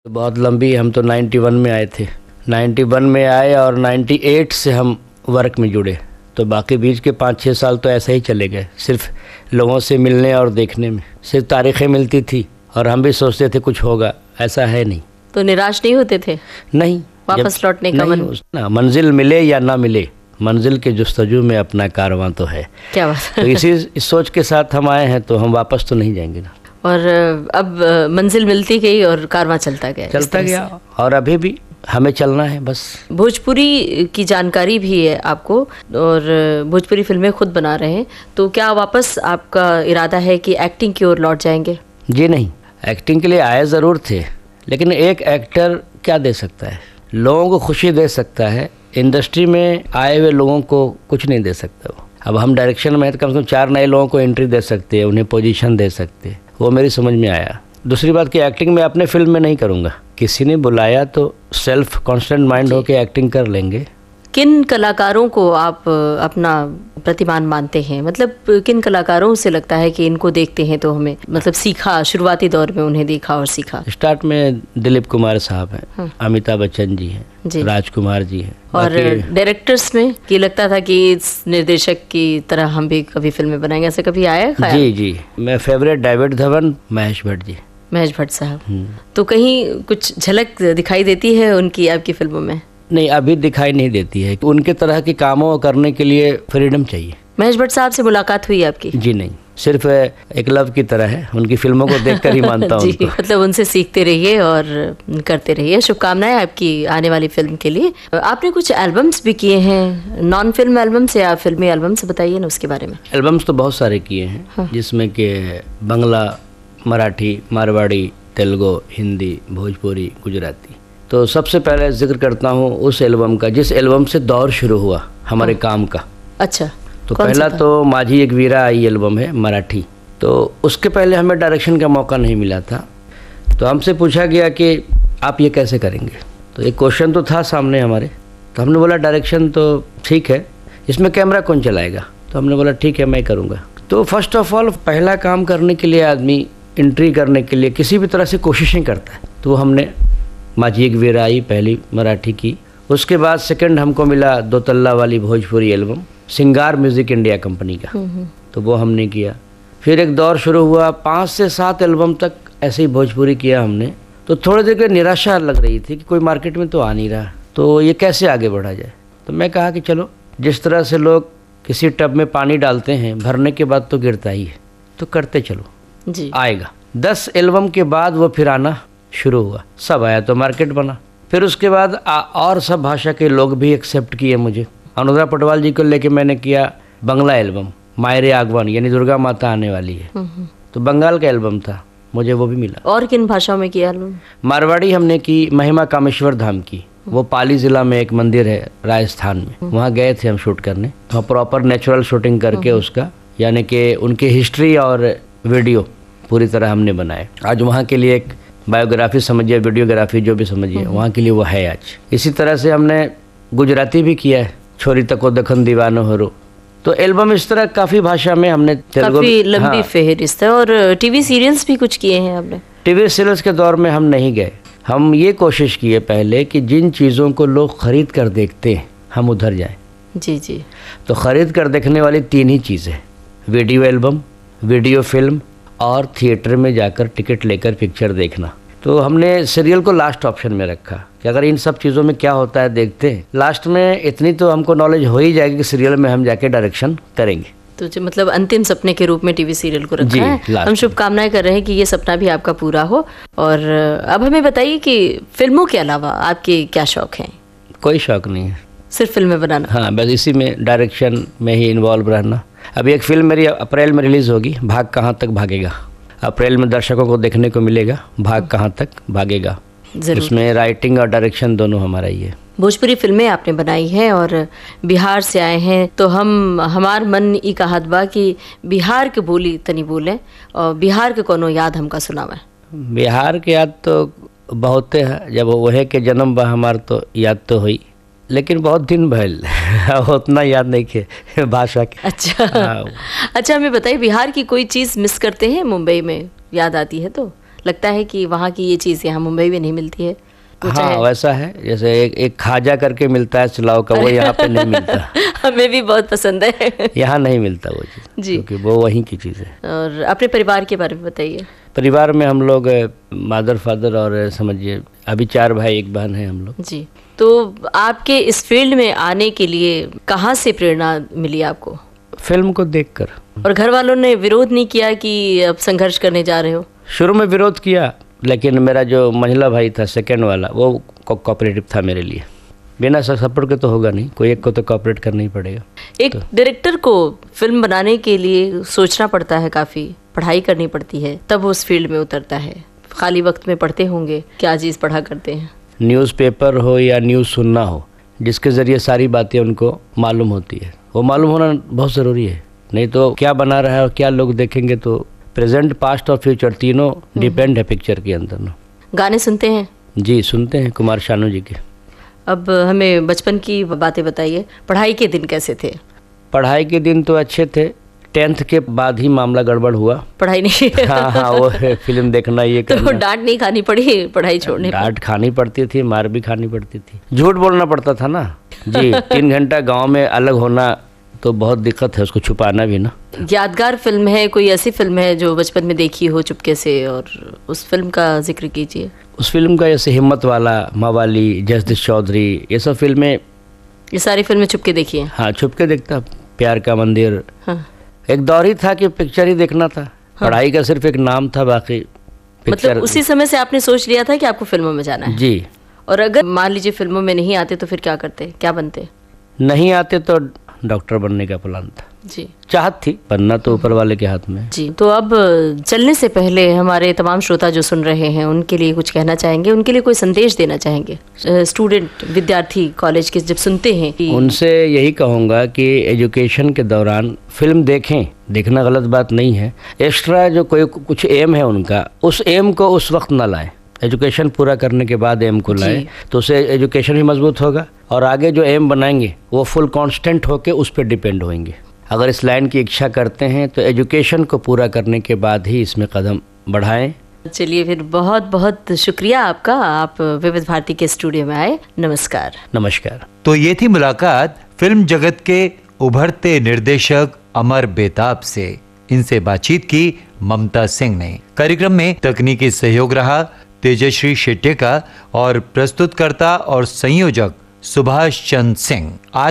बहुत लंबी, हम तो 91 में आए थे। 91 में आए और 98 से हम वर्क में जुड़े, तो बाकी बीच के 5-6 साल तो ऐसे ही चले गए, सिर्फ लोगों से मिलने और देखने में। सिर्फ तारीखें मिलती थी और हम भी सोचते थे कुछ होगा, ऐसा है नहीं। तो निराश नहीं होते थे? नहीं, वापस लौटने का मन? ना, मंजिल मिले या ना मिले, मंजिल के जुस्तजू में अपना कारवां तो है। क्या बात है। तो इस सोच के साथ हम आए हैं, तो हम वापस तो नहीं जाएंगे ना। और अब मंजिल मिलती गई और कारवां चलता गया और अभी भी हमें चलना है बस। भोजपुरी की जानकारी भी है आपको और भोजपुरी फिल्में खुद बना रहे हैं, तो क्या वापस आपका इरादा है कि एक्टिंग की ओर लौट जाएंगे? जी नहीं, एक्टिंग के लिए आए ज़रूर थे, लेकिन एक एक्टर क्या दे सकता है? लोगों को खुशी दे सकता है, इंडस्ट्री में आए हुए लोगों को कुछ नहीं दे सकता वो। अब हम डायरेक्शन में है तो कम से कम 4 नए लोगों को एंट्री दे सकते हैं, उन्हें पोजीशन दे सकते हैं, वो मेरी समझ में आया। दूसरी बात कि एक्टिंग में अपने फिल्म में नहीं करूँगा, किसी ने बुलाया तो सेल्फ कॉन्स्टेंट माइंड होकर एक्टिंग कर लेंगे। किन कलाकारों को आप अपना प्रतिमान मानते हैं? मतलब किन कलाकारों से लगता है कि इनको देखते हैं तो हमें मतलब सीखा, शुरुआती दौर में उन्हें देखा और सीखा? स्टार्ट में दिलीप कुमार साहब हैं, अमिताभ बच्चन जी हैं, राजकुमार जी हैं। और डायरेक्टर्स में कि लगता था कि इस निर्देशक की तरह हम भी कभी फिल्में बनाएंगे, ऐसा कभी आया ख्याल? जी, मैं फेवरेट डेविड धवन, महेश भट्ट जी। महेश भट्ट साहब, तो कहीं कुछ झलक दिखाई देती है उनकी आपकी फिल्मों में? नहीं, अभी दिखाई नहीं देती है। उनके तरह के कामों करने के लिए फ्रीडम चाहिए। महेश भट्ट साहब से मुलाकात हुई आपकी? जी नहीं, सिर्फ एक लव की तरह है, उनकी फिल्मों को देखकर ही मानता हूँ। मतलब उनसे सीखते रहिए और करते रहिए। शुभकामनाएं आपकी आने वाली फिल्म के लिए। आपने कुछ एल्बम्स भी किए हैं, नॉन फिल्म एल्बम्स या फिल्मी एल्बम्स, बताइए ना उसके बारे में। एल्बम्स तो बहुत सारे किए हैं, जिसमें कि बंगला, मराठी, मारवाड़ी, तेलुगु, हिंदी, भोजपुरी, गुजराती। तो सबसे पहले जिक्र करता हूँ उस एल्बम का जिस एल्बम से दौर शुरू हुआ हमारे काम का। अच्छा, तो पहला तो माझी एक वीरा आई एल्बम है, मराठी। तो उसके पहले हमें डायरेक्शन का मौका नहीं मिला था, तो हमसे पूछा गया कि आप ये कैसे करेंगे। तो एक क्वेश्चन तो था सामने हमारे, तो हमने बोला डायरेक्शन तो ठीक है, इसमें कैमरा कौन चलाएगा? तो हमने बोला ठीक है, मैं करूँगा। तो फर्स्ट ऑफ ऑल पहला काम करने के लिए आदमी एंट्री करने के लिए किसी भी तरह से कोशिशें करता है, तो हमने माझी एक वीरा आई पहली मराठी की। उसके बाद सेकंड हमको मिला 2 तल्ला वाली Bhojpuri album, Singar music India company का, तो वो हमने किया। फिर एक दौर शुरू हुआ, 5 से 7 एल्बम तक ऐसे ही भोजपुरी किया हमने। तो थोड़ी देर के निराशा लग रही थी कि कोई मार्केट में तो आ नहीं रहा, तो ये कैसे आगे बढ़ा जाए। तो मैं कहा कि चलो, जिस तरह से लोग किसी टब में पानी डालते हैं, भरने के बाद तो गिरता ही है, तो करते चलो जी, आएगा। 10 एल्बम के बाद वो फिर आना शुरू हुआ, सब आया तो मार्केट बना। फिर उसके बाद और सब भाषा के लोग भी एक्सेप्ट किए मुझे। अनुराधा पटवाल जी को लेके मैंने किया बंगला एल्बम, मायरे आगवान, यानी दुर्गा माता आने वाली है, तो बंगाल का एल्बम था, मुझे वो भी मिला। और किन भाषाओं में किया एल्बम? मारवाड़ी हमने की महिमा कामेश्वर धाम की, वो पाली जिला में एक मंदिर है राजस्थान में, वहाँ गए थे हम शूट करने। वहाँ प्रॉपर नेचुरल शूटिंग करके उसका, यानी कि उनकी हिस्ट्री और वीडियो पूरी तरह हमने बनाए। आज वहाँ के लिए एक बायोग्राफी समझिए, वीडियोग्राफी जो भी समझिए, वहाँ के लिए वो है आज। इसी तरह से हमने गुजराती भी किया है, छोरी तको दखन दीवानो हरो। तो एल्बम इस तरह काफ़ी भाषा में हमने, काफी लंबी फेहरिस्त है। और टीवी सीरियल्स भी कुछ किए हैं आपने? टीवी सीरियल्स के दौर में हम नहीं गए। हम ये कोशिश किए पहले कि जिन चीज़ों को लोग खरीद कर देखते हैं हम उधर जाएं। जी। तो खरीद कर देखने वाली 3 ही चीज़ें, वीडियो एल्बम, वीडियो फिल्म और थिएटर में जाकर टिकट लेकर पिक्चर देखना। तो हमने सीरियल को लास्ट ऑप्शन में रखा कि अगर इन सब चीज़ों में क्या होता है देखते हैं, लास्ट में इतनी तो हमको नॉलेज हो ही जाएगी कि सीरियल में हम जाके डायरेक्शन करेंगे। तो मतलब अंतिम सपने के रूप में टीवी सीरियल को रखा है। हम शुभकामनाएं कर रहे हैं कि ये सपना भी आपका पूरा हो। और अब हमें बताइए कि फिल्मों के अलावा आपके क्या शौक हैं? कोई शौक नहीं है, सिर्फ फिल्में बनाना? हाँ, बस इसी में, डायरेक्शन में ही इन्वॉल्व रहना। अभी एक फिल्म मेरी अप्रैल में रिलीज़ होगी, भाग कहाँ तक भागेगा। अप्रैल में दर्शकों को देखने को मिलेगा भाग कहाँ तक भागेगा। उसमें राइटिंग और डायरेक्शन दोनों हमारा ही है। भोजपुरी फिल्में आपने बनाई हैं और बिहार से आए हैं, तो हमार मन ई कहत बा कि बिहार के बोली तनी बोलें और बिहार के कोनो याद हमका सुनावा। बिहार के याद तो बहुते है, जब वहे के जन्म बा हमार तो याद तो हुई, लेकिन बहुत दिन भइल उतना याद नहीं के भाषा के। अच्छा, हमें बताइए बिहार की कोई चीज़ मिस करते हैं? मुंबई में याद आती है तो लगता है कि वहाँ की ये चीज़ यहाँ मुंबई में नहीं मिलती है? हाँ वैसा है, जैसे एक खाजा करके मिलता है सिलाव का, वो यहाँ पे नहीं मिलता। हमें भी बहुत पसंद है। यहाँ नहीं मिलता वो चीज़ जी, क्योंकि वो वहीं की चीज़ है। और अपने परिवार के बारे में बताइए। परिवार में हम लोग मदर फादर और समझिए अभी 4 भाई 1 बहन है हम लोग जी। तो आपके इस फील्ड में आने के लिए कहाँ से प्रेरणा मिली आपको? फिल्म को देखकर। और घर वालों ने विरोध नहीं किया कि अब संघर्ष करने जा रहे हो? शुरू में विरोध किया, लेकिन मेरा जो महिला भाई था सेकंड वाला, वो कोऑपरेटिव था मेरे लिए। बिना सपोर्ट के तो होगा नहीं, कोई एक को तो कोऑपरेट करना ही पड़ेगा। एक डायरेक्टर को फिल्म बनाने के लिए सोचना पड़ता है, काफ़ी पढ़ाई करनी पड़ती है, तब उस फील्ड में उतरता है। खाली वक्त में पढ़ते होंगे, क्या चीज़ पढ़ा करते हैं? न्यूज़पेपर हो या न्यूज़ सुनना हो, जिसके ज़रिए सारी बातें उनको मालूम होती है, वो मालूम होना बहुत ज़रूरी है। नहीं तो क्या बना रहा है और क्या लोग देखेंगे, तो प्रेजेंट पास्ट और फ्यूचर तीनों डिपेंड है पिक्चर के अंदर ना। गाने सुनते हैं? जी सुनते हैं, कुमार शानू जी के। अब हमें बचपन की बातें बताइए, पढ़ाई के दिन कैसे थे? पढ़ाई के दिन तो अच्छे थे, 10th के बाद ही मामला गड़बड़ हुआ। पढ़ाई नहीं? हाँ वो फिल्म देखना ये करना। तो डांट नहीं खानी पड़ी पढ़ाई छोड़ने? डांट खानी पड़ती थी, मार भी खानी पड़ती थी, झूठ बोलना पड़ता था ना जी। 3 घंटा गांव में अलग होना तो बहुत दिक्कत है, उसको छुपाना भी ना। यादगार फिल्म है, कोई ऐसी फिल्म है जो बचपन में देखी हो चुपके से, और उस फिल्म का जिक्र कीजिए। उस फिल्म का जैसे हिम्मत वाला, मवाली, जसदिश चौधरी, ये सब फिल्में, ये सारी फिल्में छुपके देखी हैं? हाँ छुपके देखता। प्यार का मंदिर। हाँ। एक दौर ही था कि पिक्चर ही देखना था। हाँ। पढ़ाई का सिर्फ एक नाम था, बाकी पिक्चर। मतलब उसी समय से आपने सोच लिया था कि आपको फिल्मों में जाना है? जी। और अगर मान लीजिए फिल्मों में नहीं आते तो फिर क्या करते, क्या बनते? नहीं आते तो डॉक्टर बनने का प्लान था जी। चाहत थी, बनना तो ऊपर वाले के हाथ में जी। तो अब चलने से पहले हमारे तमाम श्रोता जो सुन रहे हैं उनके लिए कुछ कहना चाहेंगे, उनके लिए कोई संदेश देना चाहेंगे? स्टूडेंट, विद्यार्थी कॉलेज के जब सुनते हैं कि... उनसे यही कहूँगा कि एजुकेशन के दौरान फिल्म देखें, देखना गलत बात नहीं है। एक्स्ट्रा जो कोई कुछ एम है उनका, उस एम को उस वक्त ना लाएं। एजुकेशन पूरा करने के बाद एम को लाए तो उससे एजुकेशन भी मजबूत होगा, और आगे जो एम बनाएंगे वो फुल कांस्टेंट होके उस पर डिपेंड होंगे। अगर इस लाइन की इच्छा करते हैं तो एजुकेशन को पूरा करने के बाद ही इसमें कदम बढ़ाएं। चलिए फिर, बहुत बहुत शुक्रिया आपका, आप विविध भारती के स्टूडियो में आए। नमस्कार। नमस्कार। तो ये थी मुलाकात फिल्म जगत के उभरते निर्देशक अमर बेताब से। इनसे बातचीत की ममता सिंह ने। कार्यक्रम में तकनीकी सहयोग रहा तेजश्री शेट्टे का, और प्रस्तुतकर्ता और संयोजक सुभाष चंद्र सिंह। आज